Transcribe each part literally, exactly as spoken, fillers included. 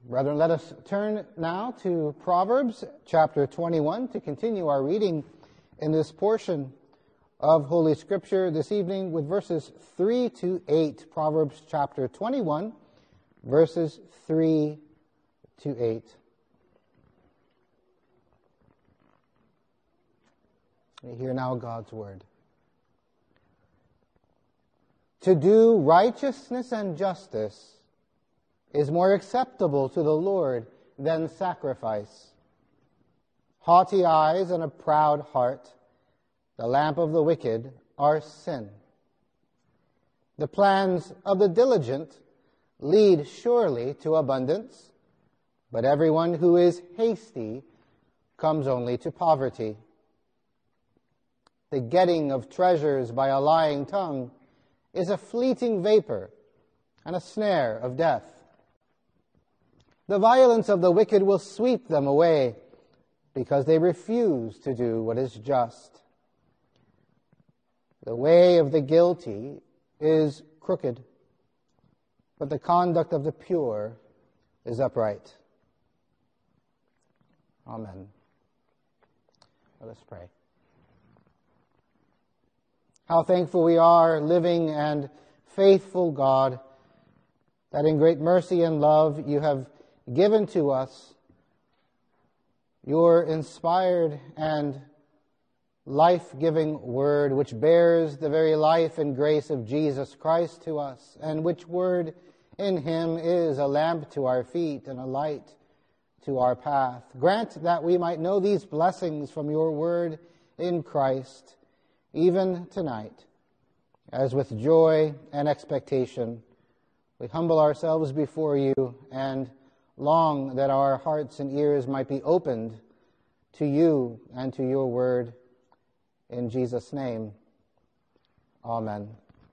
Brethren, let us turn now to Proverbs chapter twenty-one to continue our reading in this portion of Holy Scripture this evening with verses three to eight. Proverbs chapter twenty-one, verses three to eight. We hear now God's word. To do righteousness and justice is more acceptable to the Lord than sacrifice. Haughty eyes and a proud heart, the lamp of the wicked, are sin. The plans of the diligent lead surely to abundance, but everyone who is hasty comes only to poverty. The getting of treasures by a lying tongue is a fleeting vapor and a snare of death. The violence of the wicked will sweep them away because they refuse to do what is just. The way of the guilty is crooked, but the conduct of the pure is upright. Amen. Let us pray. How thankful we are, living and faithful God, that in great mercy and love you have given to us your inspired and life-giving word, which bears the very life and grace of Jesus Christ to us, and which word in him is a lamp to our feet and a light to our path. Grant that we might know these blessings from your word in Christ, even tonight, as with joy and expectation we humble ourselves before you and long that our hearts and ears might be opened to you and to your word. In Jesus' name, amen.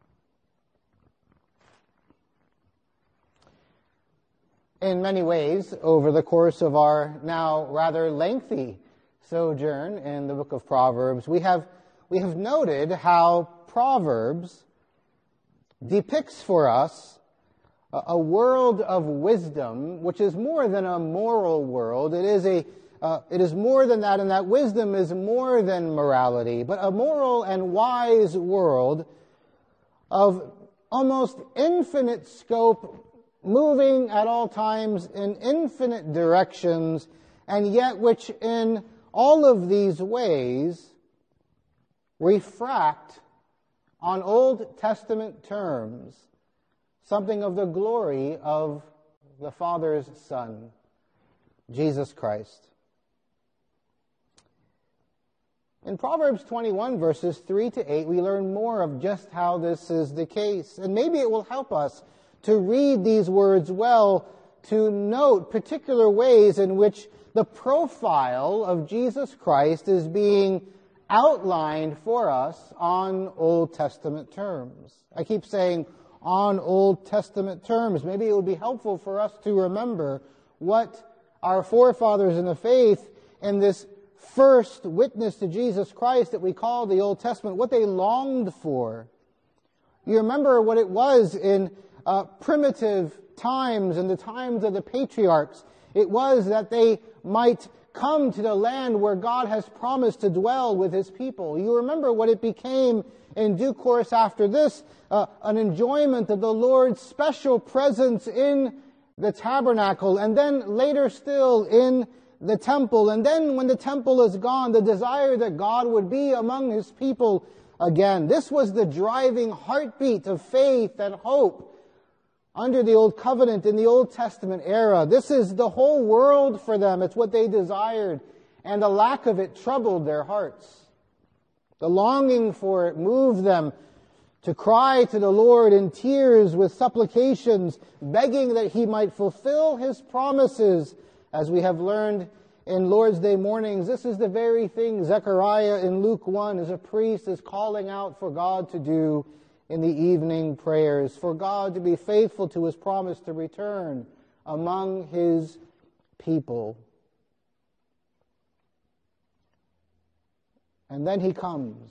In many ways, over the course of our now rather lengthy sojourn in the book of Proverbs, we have, we have noted how Proverbs depicts for us a world of wisdom, which is more than a moral world. It is a, uh, it is more than that, and that wisdom is more than morality, but a moral and wise world of almost infinite scope, moving at all times in infinite directions, and yet which in all of these ways refract on Old Testament terms something of the glory of the Father's Son, Jesus Christ. In Proverbs twenty-one, verses three to eight, we learn more of just how this is the case. And maybe it will help us to read these words well, to note particular ways in which the profile of Jesus Christ is being outlined for us on Old Testament terms. I keep saying on Old Testament terms. Maybe it would be helpful for us to remember what our forefathers in the faith in this first witness to Jesus Christ that we call the Old Testament, what they longed for. You remember what it was in uh, primitive times, in the times of the patriarchs. It was that they might come to the land where God has promised to dwell with his people. You remember what it became in due course after this, uh, an enjoyment of the Lord's special presence in the tabernacle, and then later still in the temple. And then when the temple is gone, the desire that God would be among his people again. This was the driving heartbeat of faith and hope under the Old Covenant in the Old Testament era. This is the whole world for them. It's what they desired, and the lack of it troubled their hearts. The longing for it moved them to cry to the Lord in tears with supplications, begging that he might fulfill his promises. As we have learned in Lord's Day mornings, this is the very thing Zechariah in Luke one, as a priest, is calling out for God to do in the evening prayers, for God to be faithful to his promise to return among his people. And then he comes.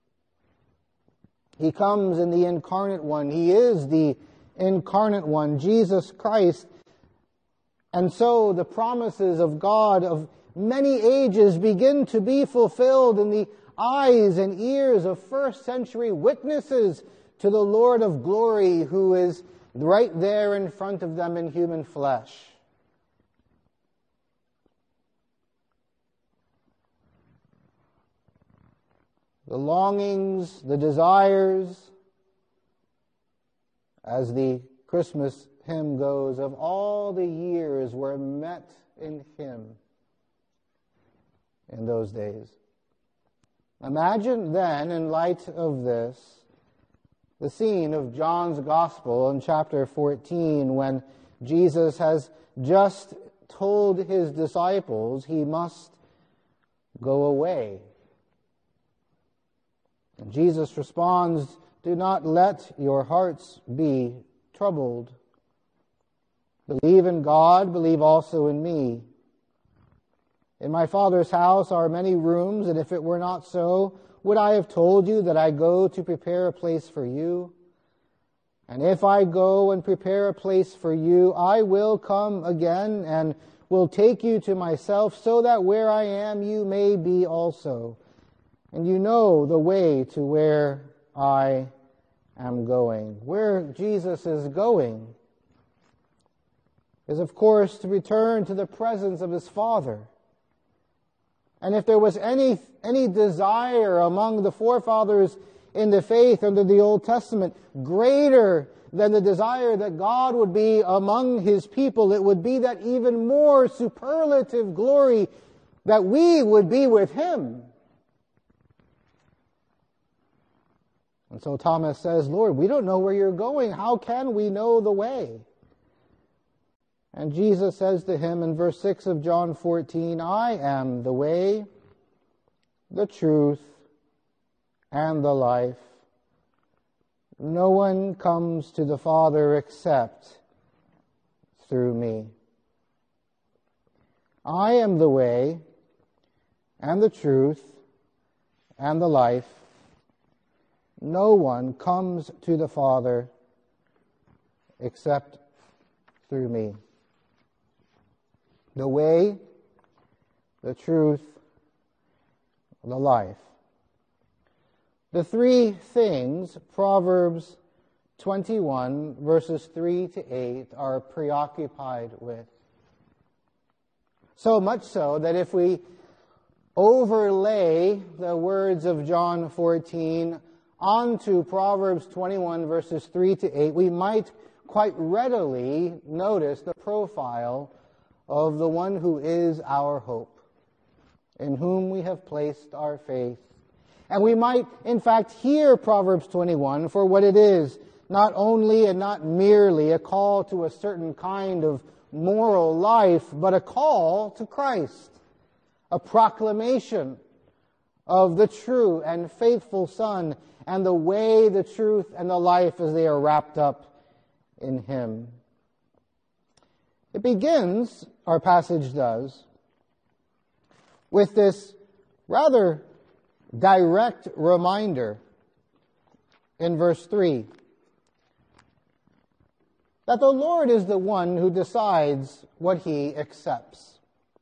He comes in the incarnate one. He is the incarnate one, Jesus Christ. And so the promises of God of many ages begin to be fulfilled in the eyes and ears of first century witnesses to the Lord of glory, who is right there in front of them in human flesh. The longings, the desires, as the Christmas hymn goes, of all the years were met in Him in those days. Imagine then, in light of this, the scene of John's Gospel in chapter fourteen, when Jesus has just told His disciples He must go away. And Jesus responds, "Do not let your hearts be troubled. Believe in God, believe also in me. In my Father's house are many rooms, and if it were not so, would I have told you that I go to prepare a place for you? And if I go and prepare a place for you, I will come again and will take you to myself, so that where I am you may be also. And you know the way to where I am going." Where Jesus is going is, of course, to return to the presence of His Father. And if there was any, any desire among the forefathers in the faith under the Old Testament greater than the desire that God would be among His people, it would be that even more superlative glory that we would be with Him. And so Thomas says, "Lord, we don't know where you're going. How can we know the way?" And Jesus says to him in verse six of John fourteen, "I am the way, the truth, and the life. No one comes to the Father except through me." I am the way, and the truth, and the life. No one comes to the Father except through me. The way, the truth, the life. The three things Proverbs twenty-one, verses three to eight, are preoccupied with. So much so that if we overlay the words of John fourteen onto Proverbs twenty-one, verses three to eight, we might quite readily notice the profile of the one who is our hope, in whom we have placed our faith. And we might, in fact, hear Proverbs twenty-one for what it is, not only and not merely a call to a certain kind of moral life, but a call to Christ, a proclamation of the true and faithful Son, and the way, the truth, and the life as they are wrapped up in Him. It begins, our passage does, with this rather direct reminder in verse three that the Lord is the one who decides what He accepts.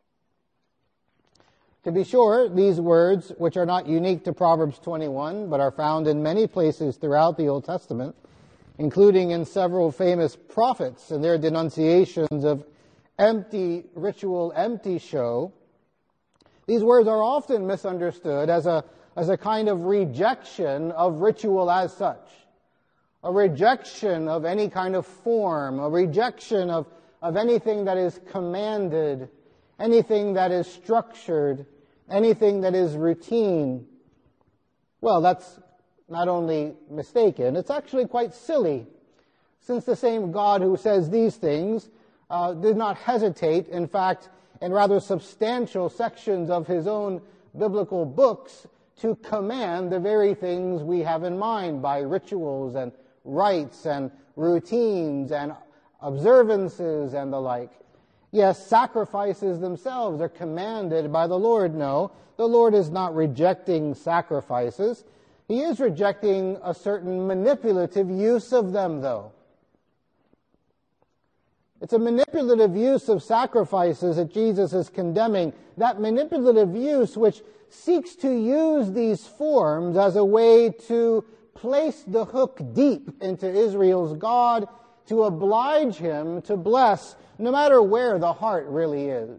To be sure, these words, which are not unique to Proverbs twenty-one, but are found in many places throughout the Old Testament, including in several famous prophets and their denunciations of empty ritual, empty show, these words are often misunderstood as a, as a kind of rejection of ritual as such, a rejection of any kind of form, a rejection of, of anything that is commanded, anything that is structured, anything that is routine. Well, that's not only mistaken, it's actually quite silly, since the same God who says these things uh, did not hesitate, in fact, in rather substantial sections of His own biblical books, to command the very things we have in mind by rituals and rites and routines and observances and the like. Yes, sacrifices themselves are commanded by the Lord. No, the Lord is not rejecting sacrifices. He is rejecting a certain manipulative use of them, though. It's a manipulative use of sacrifices that Jesus is condemning. That manipulative use which seeks to use these forms as a way to place the hook deep into Israel's God, to oblige him to bless, no matter where the heart really is.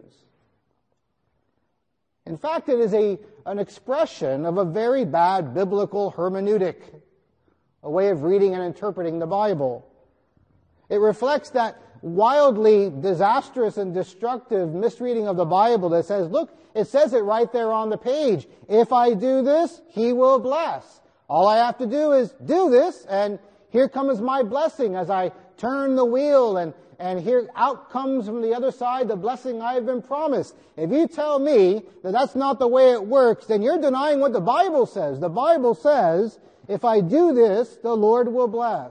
In fact, it is a, an expression of a very bad biblical hermeneutic, a way of reading and interpreting the Bible. It reflects that wildly disastrous and destructive misreading of the Bible that says, look, it says it right there on the page. If I do this, he will bless. All I have to do is do this, and here comes my blessing as I turn the wheel, and, and here out comes from the other side the blessing I have been promised. If you tell me that that's not the way it works, then you're denying what the Bible says. The Bible says, if I do this, the Lord will bless.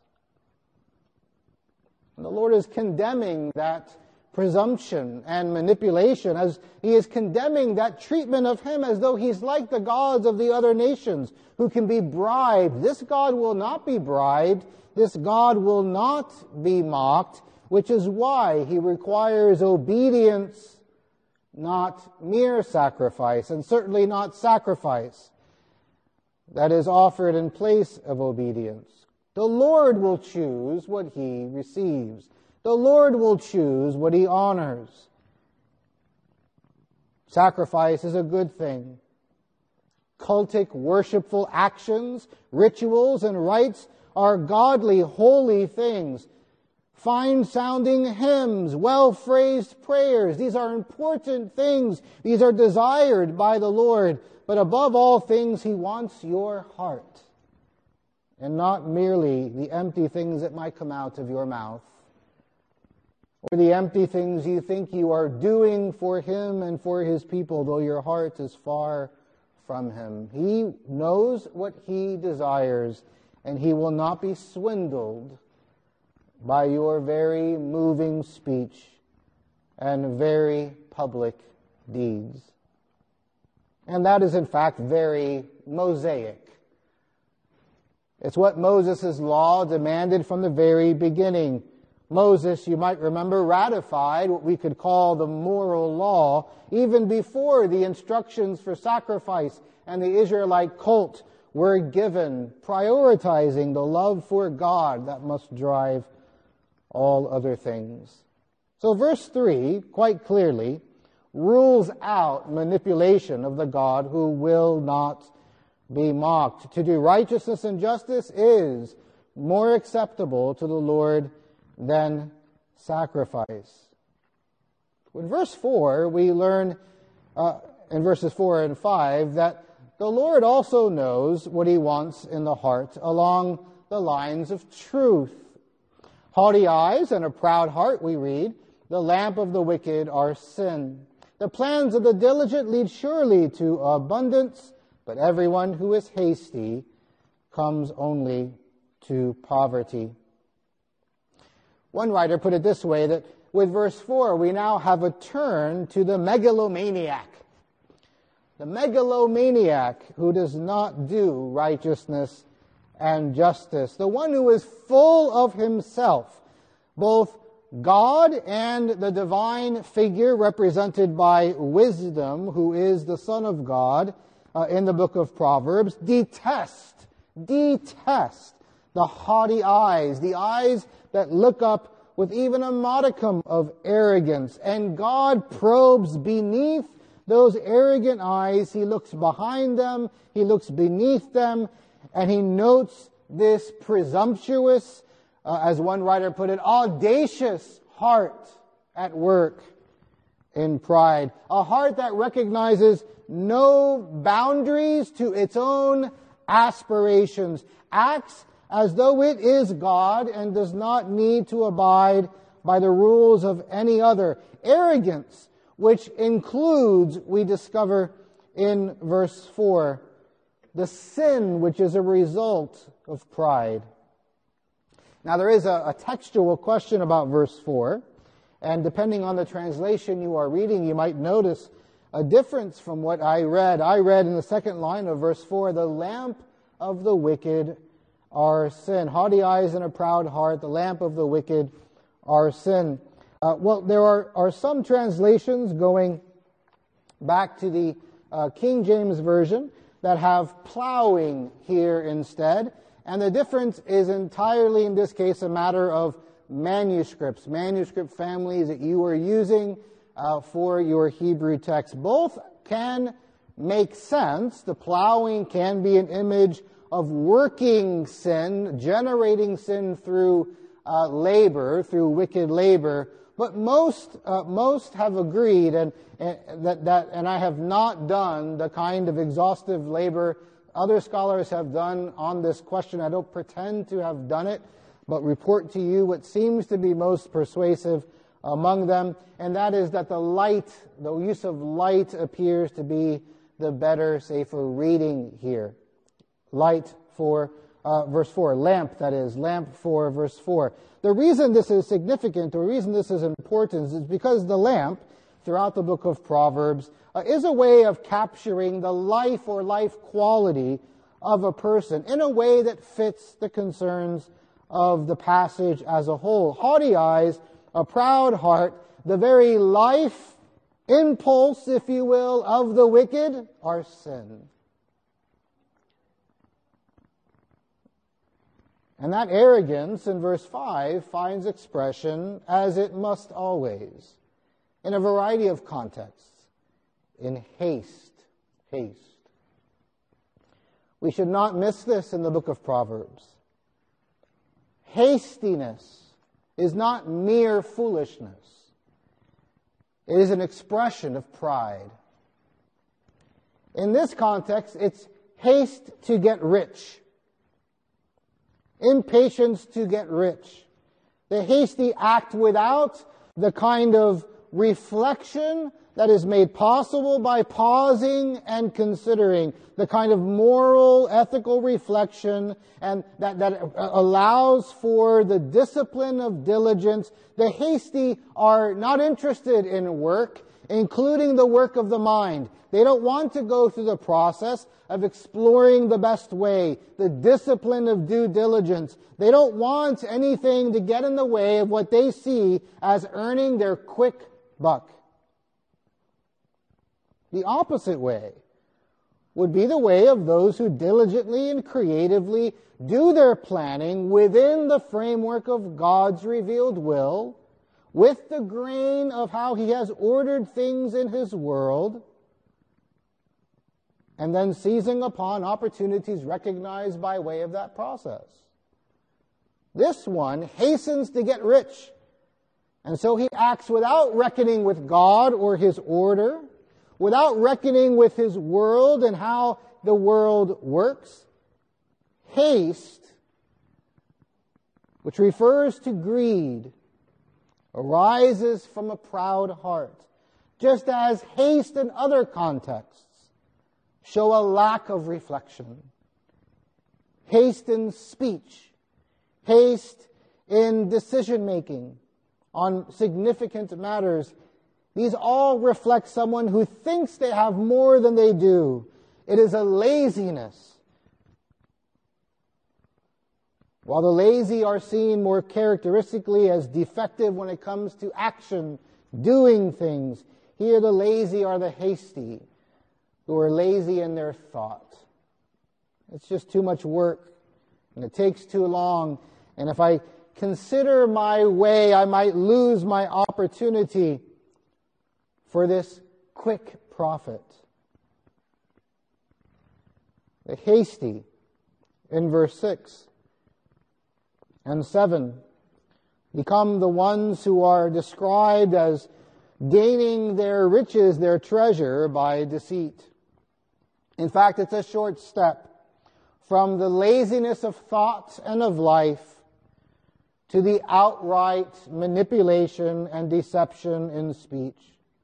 And the Lord is condemning that presumption and manipulation, as he is condemning that treatment of him as though he's like the gods of the other nations who can be bribed. This God will not be bribed. This God will not be mocked, which is why he requires obedience, not mere sacrifice, and certainly not sacrifice that is offered in place of obedience. The Lord will choose what he receives. The Lord will choose what he honors. Sacrifice is a good thing. Cultic, worshipful actions, rituals, and rites are godly, holy things. Fine-sounding hymns, well-phrased prayers, these are important things. These are desired by the Lord. But above all things, he wants your heart, and not merely the empty things that might come out of your mouth, or the empty things you think you are doing for him and for his people, though your heart is far from him. He knows what he desires, and he will not be swindled by your very moving speech and very public deeds. And that is, in fact, very Mosaic. It's what Moses' law demanded from the very beginning. Moses, you might remember, ratified what we could call the moral law even before the instructions for sacrifice and the Israelite cult were given, prioritizing the love for God that must drive all other things. So verse three, quite clearly, rules out manipulation of the God who will not be mocked. To do righteousness and justice is more acceptable to the Lord than sacrifice. In verse four, we learn uh, in verses four and five that the Lord also knows what he wants in the heart along the lines of truth. Haughty eyes and a proud heart, we read, the lamp of the wicked are sin. The plans of the diligent lead surely to abundance, but everyone who is hasty comes only to poverty. One writer put it this way, that with verse four, we now have a turn to the megalomaniac. The megalomaniac who does not do righteousness and justice. The one who is full of himself, both God and the divine figure represented by wisdom, who is the Son of God uh, in the book of Proverbs, detest, detest the haughty eyes, the eyes that look up with even a modicum of arrogance. And God probes beneath those arrogant eyes. He looks behind them, he looks beneath them, and he notes this presumptuous, uh, as one writer put it, audacious heart at work in pride. A heart that recognizes no boundaries to its own aspirations, acts as though it is God and does not need to abide by the rules of any other. Arrogance, which includes, we discover in verse four, the sin which is a result of pride. Now there is a, a textual question about verse four, and depending on the translation you are reading, you might notice a difference from what I read. I read in the second line of verse four, the lamp of the wicked are sin. Haughty eyes and a proud heart, the lamp of the wicked our sin. Uh, well, there are, are some translations going back to the uh, King James Version that have plowing here instead. And the difference is entirely, in this case, a matter of manuscripts, manuscript families that you are using uh, for your Hebrew text. Both can make sense. The plowing can be an image of working sin, generating sin through uh, labor, through wicked labor. But most uh, most have agreed, and, and that that and I have not done the kind of exhaustive labor other scholars have done on this question. I don't pretend to have done it, but report to you what seems to be most persuasive among them, and that is that the light, the use of light appears to be the better, safer reading here. Light for uh, verse four, lamp, that is, lamp for verse four. The reason this is significant, the reason this is important, is because the lamp, throughout the book of Proverbs, uh, is a way of capturing the life or life quality of a person in a way that fits the concerns of the passage as a whole. Haughty eyes, a proud heart, the very life impulse, if you will, of the wicked are sin. And that arrogance in verse five finds expression, as it must always, in a variety of contexts. In haste. Haste. We should not miss this in the book of Proverbs. Hastiness is not mere foolishness. It is an expression of pride. In this context, it's haste to get rich. Impatience to get rich. The hasty act without the kind of reflection that is made possible by pausing and considering, the kind of moral, ethical reflection and that, that allows for the discipline of diligence. The hasty are not interested in work, including the work of the mind. They don't want to go through the process of exploring the best way, the discipline of due diligence. They don't want anything to get in the way of what they see as earning their quick buck. The opposite way would be the way of those who diligently and creatively do their planning within the framework of God's revealed will, with the grain of how He has ordered things in His world, and then seizing upon opportunities recognized by way of that process. This one hastens to get rich, and so he acts without reckoning with God or His order, without reckoning with His world and how the world works. Haste, which refers to greed, arises from a proud heart, just as haste in other contexts show a lack of reflection. Haste in speech, haste in decision-making on significant matters. These all reflect someone who thinks they have more than they do. It is a laziness. While the lazy are seen more characteristically as defective when it comes to action, doing things, here the lazy are the hasty, who are lazy in their thought. It's just too much work, and it takes too long, and if I consider my way, I might lose my opportunity for this quick profit. The hasty in verse six and seven become the ones who are described as gaining their riches, their treasure, by deceit. In fact, it's a short step from the laziness of thought and of life to the outright manipulation and deception in speech.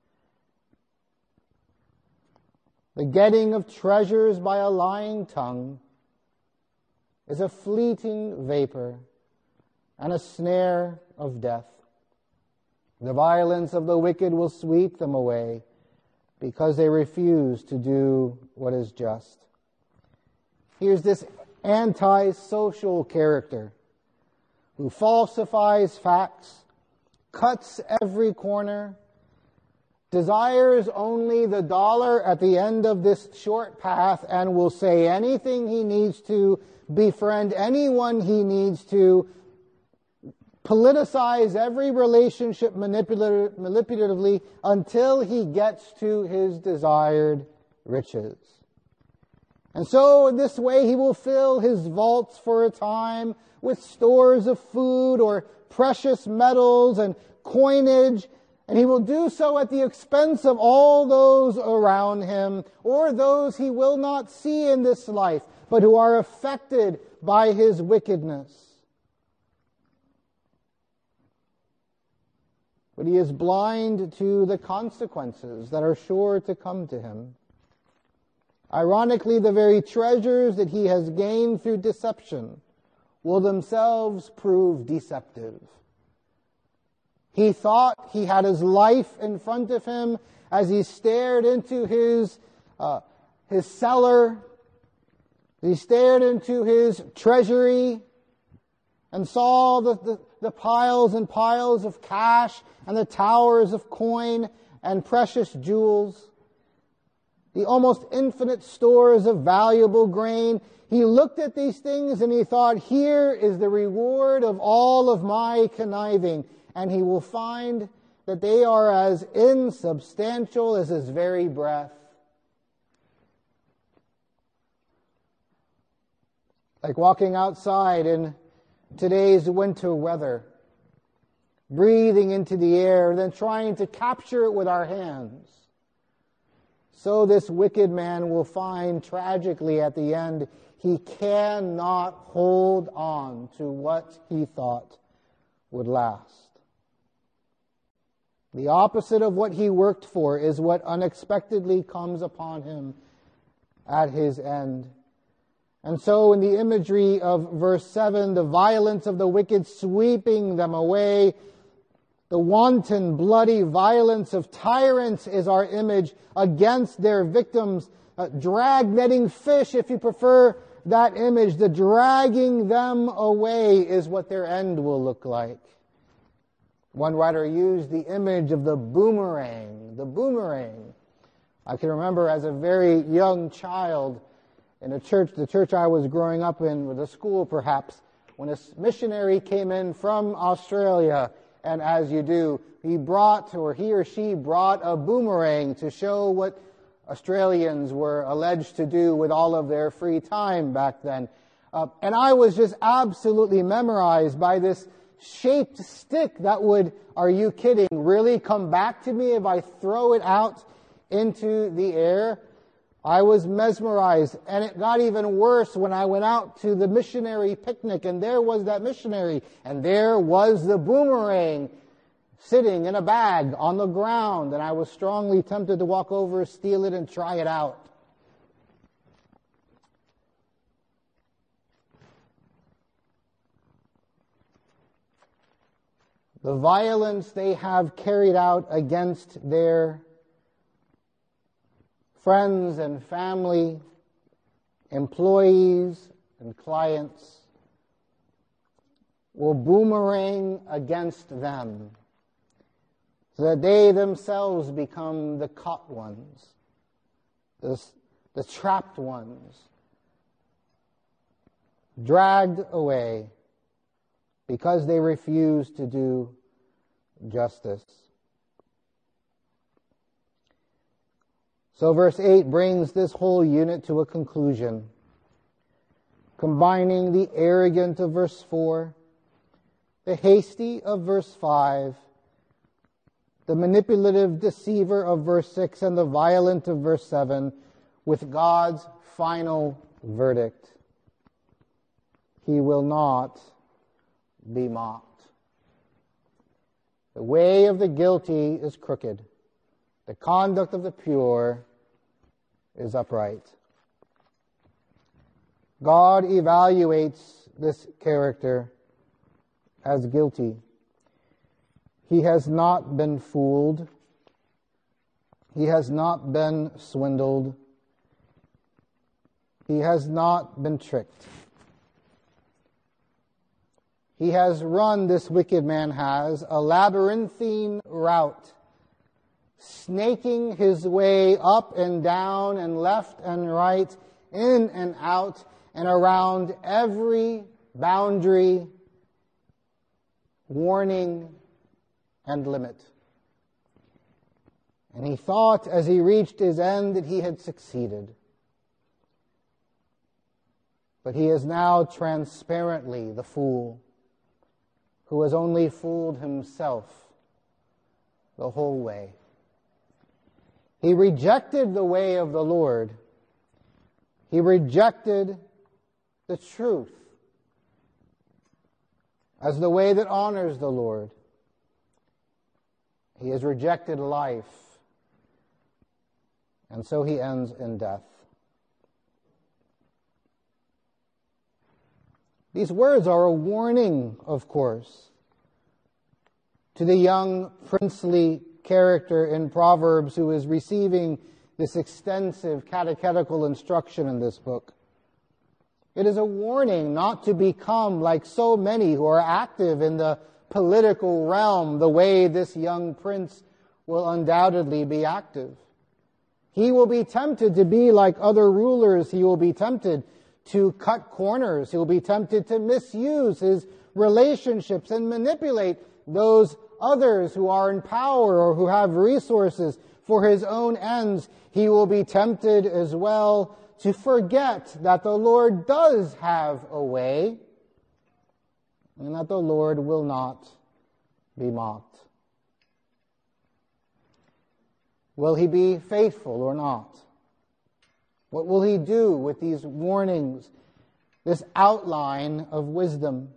The getting of treasures by a lying tongue is a fleeting vapor and a snare of death. The violence of the wicked will sweep them away because they refuse to do what is just. Here's this anti-social character who falsifies facts, cuts every corner, desires only the dollar at the end of this short path, and will say anything he needs to, befriend anyone he needs to, politicize every relationship manipulative, manipulatively until he gets to his desired riches. And so in this way he will fill his vaults for a time with stores of food or precious metals and coinage, and he will do so at the expense of all those around him, or those he will not see in this life, but who are affected by his wickedness. But he is blind to the consequences that are sure to come to him. Ironically, the very treasures that he has gained through deception will themselves prove deceptive. He thought he had his life in front of him as he stared into his uh, his cellar. He stared into his treasury and saw the, the, the piles and piles of cash and the towers of coin and precious jewels, the almost infinite stores of valuable grain. He looked at these things and he thought, here is the reward of all of my conniving. And he will find that they are as insubstantial as his very breath. Like walking outside in today's winter weather, breathing into the air, then trying to capture it with our hands. So this wicked man will find tragically at the end, he cannot hold on to what he thought would last. The opposite of what he worked for is what unexpectedly comes upon him at his end. And so in the imagery of verse seven, the violence of the wicked sweeping them away, the wanton, bloody violence of tyrants is our image against their victims. Uh, drag-netting fish, if you prefer that image, the dragging them away is what their end will look like. One writer used the image of the boomerang, the boomerang. I can remember as a very young child in a church, the church I was growing up in, with a school perhaps, when a missionary came in from Australia, and as you do, he brought, or he or she brought a boomerang to show what Australians were alleged to do with all of their free time back then. Uh, and I was just absolutely memorized by this shaped stick that would, are you kidding, really come back to me if I throw it out into the air? I was mesmerized, and it got even worse when I went out to the missionary picnic, and there was that missionary, and there was the boomerang sitting in a bag on the ground, and I was strongly tempted to walk over, steal it, and try it out. The violence they have carried out against their friends and family, employees and clients will boomerang against them so that they themselves become the caught ones, the, the trapped ones, dragged away because they refuse to do justice. So verse eight brings this whole unit to a conclusion, combining the arrogant of verse four, the hasty of verse five, the manipulative deceiver of verse six, and the violent of verse seven, with God's final verdict. He will not be mocked. The way of the guilty is crooked. The conduct of the pure is upright. God evaluates this character as guilty. He has not been fooled. He has not been swindled. He has not been tricked. He has run, this wicked man has, a labyrinthine route, snaking his way up and down and left and right, in and out, and around every boundary, warning, and limit. And he thought as he reached his end that he had succeeded. But he is now transparently the fool who has only fooled himself the whole way. He rejected the way of the Lord. He rejected the truth as the way that honors the Lord. He has rejected life, and so he ends in death. These words are a warning, of course, to the young princely character in Proverbs who is receiving this extensive catechetical instruction in this book. It is a warning not to become like so many who are active in the political realm the way this young prince will undoubtedly be active. He will be tempted to be like other rulers. He will be tempted to cut corners. He will be tempted to misuse his relationships and manipulate those others who are in power or who have resources for his own ends. He will be tempted as well to forget that the Lord does have a way and that the Lord will not be mocked. Will he be faithful or not? What will he do with these warnings, this outline of wisdom?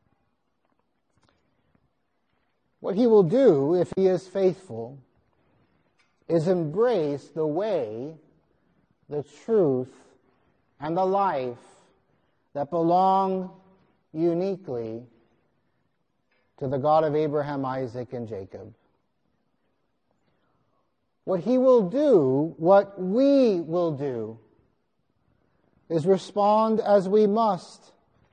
What he will do, if he is faithful, is embrace the way, the truth, and the life that belong uniquely to the God of Abraham, Isaac, and Jacob. What he will do, what we will do, is respond as we must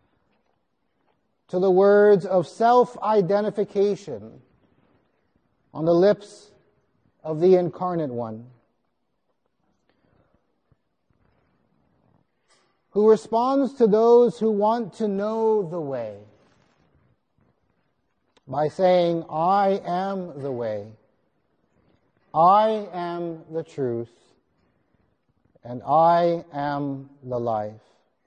to the words of self-identification on the lips of the Incarnate One, who responds to those who want to know the way by saying, I am the way, I am the truth, and I am the life.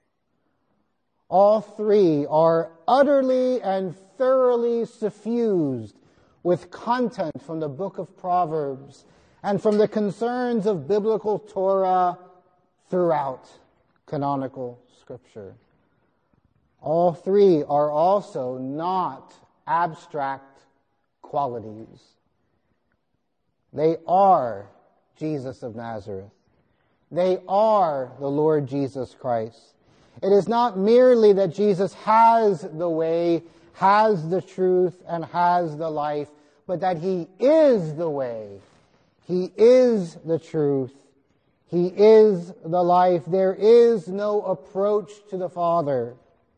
All three are utterly and thoroughly suffused with content from the book of Proverbs and from the concerns of biblical Torah throughout canonical Scripture. All three are also not abstract qualities. They are Jesus of Nazareth. They are the Lord Jesus Christ. It is not merely that Jesus has the way, has the truth, and has the life, but that he is the way. He is the truth. He is the life. There is no approach to the Father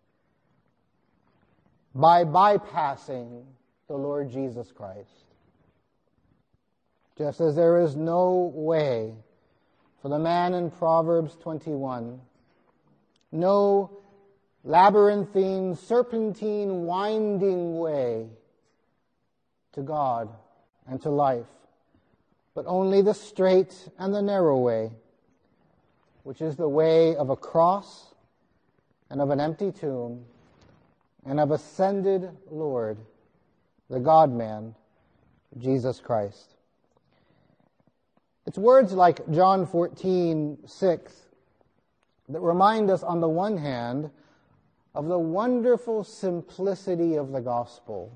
by bypassing the Lord Jesus Christ. Just as there is no way for the man in Proverbs twenty-one, no labyrinthine, serpentine, winding way to God and to life, but only the straight and the narrow way, which is the way of a cross and of an empty tomb and of ascended Lord, the God-man, Jesus Christ. It's words like John fourteen six that remind us, on the one hand, of the wonderful simplicity of the gospel,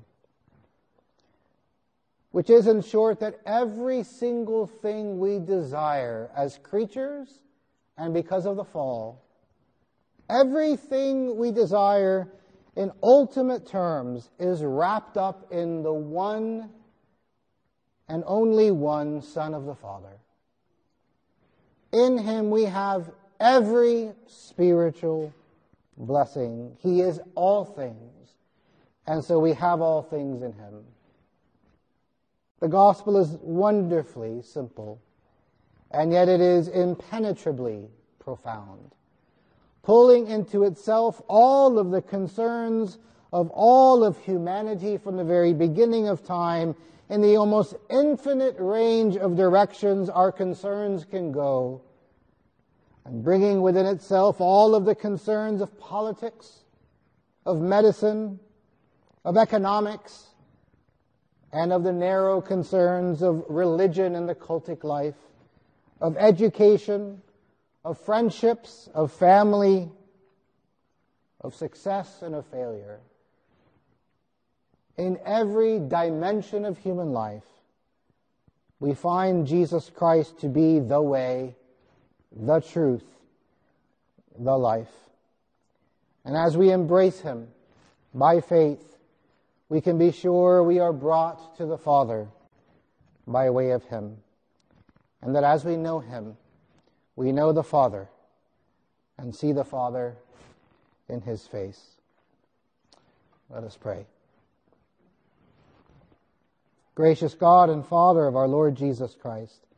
which is, in short, that every single thing we desire as creatures and because of the fall, everything we desire in ultimate terms is wrapped up in the one and only one Son of the Father. In him we have every spiritual blessing. He is all things, and so we have all things in him. The gospel is wonderfully simple, and yet it is impenetrably profound, pulling into itself all of the concerns of all of humanity from the very beginning of time in the almost infinite range of directions our concerns can go, and bringing within itself all of the concerns of politics, of medicine, of economics, and of the narrow concerns of religion and the cultic life, of education, of friendships, of family, of success and of failure. In every dimension of human life, we find Jesus Christ to be the way, the truth, the life. And as we embrace him by faith, we can be sure we are brought to the Father by way of him. And that as we know him, we know the Father and see the Father in his face. Let us pray. Gracious God and Father of our Lord Jesus Christ,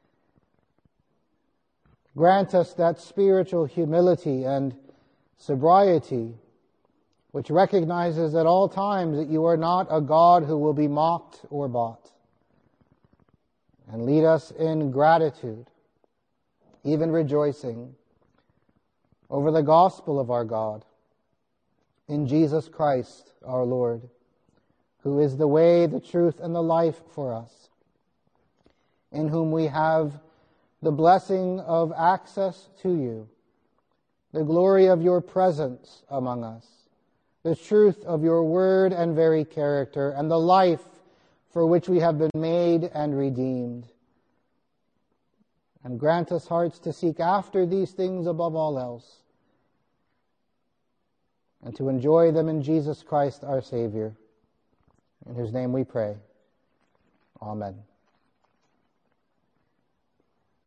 grant us that spiritual humility and sobriety which recognizes at all times that you are not a God who will be mocked or bought. And lead us in gratitude, even rejoicing, over the gospel of our God, in Jesus Christ our Lord, who is the way, the truth, and the life for us, in whom we have the blessing of access to you, the glory of your presence among us, the truth of your word and very character, and the life for which we have been made and redeemed. And grant us hearts to seek after these things above all else, and to enjoy them in Jesus Christ our Savior, in whose name we pray. Amen.